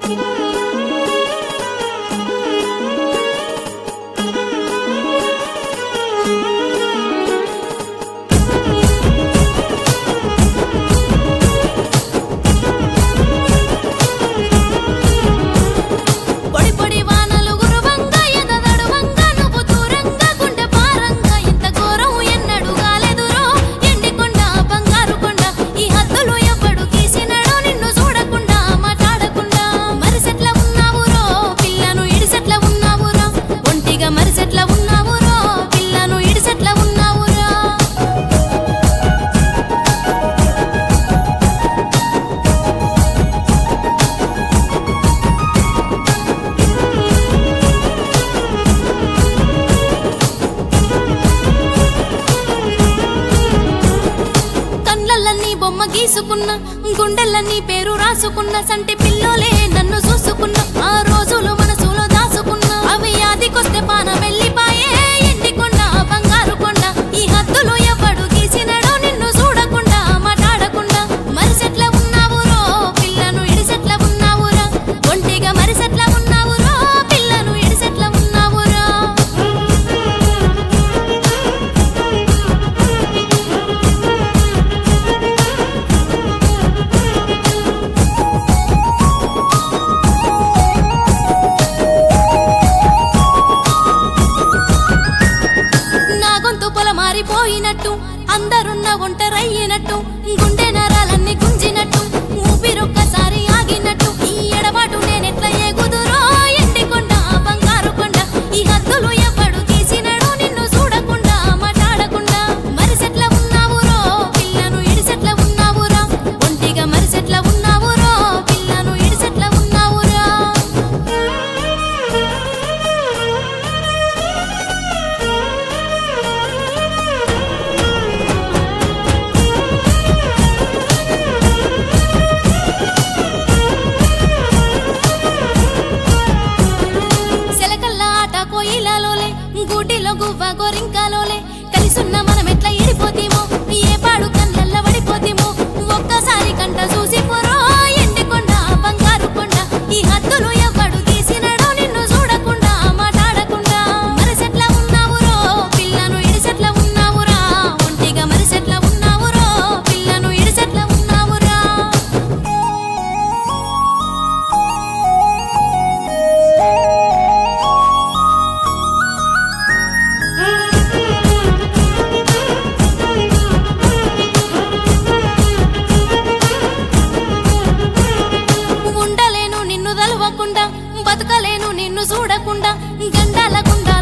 గీసుకున్న గుండెలన్నీ పేరు రాసుకున్న సంటి పిల్లోలే నన్ను చూసుకున్న ఆ రోజులు మనసులో దాసుకున్న అవి యాదికొస్తే పాన వెళ్ళిపాయే ఎండికొండ బంగారు కొండ ఈ హద్దులు ఎవడు గీసినడో నిన్ను చూడకుండా మాట్లాడకుండా మరిసెట్ల ఉన్నావురో పిల్లను ఇడిసెట్ల ఉన్నావురా ఒంటిగా మరిసెట్ల ఉన్నావురో పిల్లను ఇడిసెట్ల ఉన్నావురా మారిపోయినట్టు అందరున్న ఒంటరయ్యినట్టు గుండె నరాలన్నీ గుంజినట్టు ఊపిరొక్కసారి ఆగినట్టు ఈ ఎడబాటు నేనెట్లా ఎగుదురో ఎండికొండ బంగారు కొండ ఈ హద్దులు ఎవడు తీసినడో నిన్ను చూడకుండా మాట్లాడకుండా మరిసెట్ల ఉన్నావురో పిల్లను ఇడిసెట్ల ఉన్నావురా ఒంటిగా మరిసెట్ల ఉన్నావురో పిల్లను ఇడిసెట్ల ఉన్నావురా కోయిలాలోలే గూటిలో గువ్వ గోరింకాలోలే కలిసున్న మనం ఎట్లా ఎడిపోతీమో ఏ పాడు కళ్ళల్లో పడిపోతీమో ఒక్కసారి కంట చూసి పోరో ఎండికొండ బంగారు కొండ ఈ హద్దులు ఎవడు తీసినడో నిన్ను చూడకుండా మాట్లాడకుండా మరిసెట్ల ఉన్నావురో పిల్లను ఇడిసెట్ల ఉన్నావురా ఒంటిగా మరిసెట్ల ఉన్నావురో పిల్లను ఇడిసెట్ల ఉన్నావురా బతకలేను నిన్ను చూడకుండా గండాలకుండా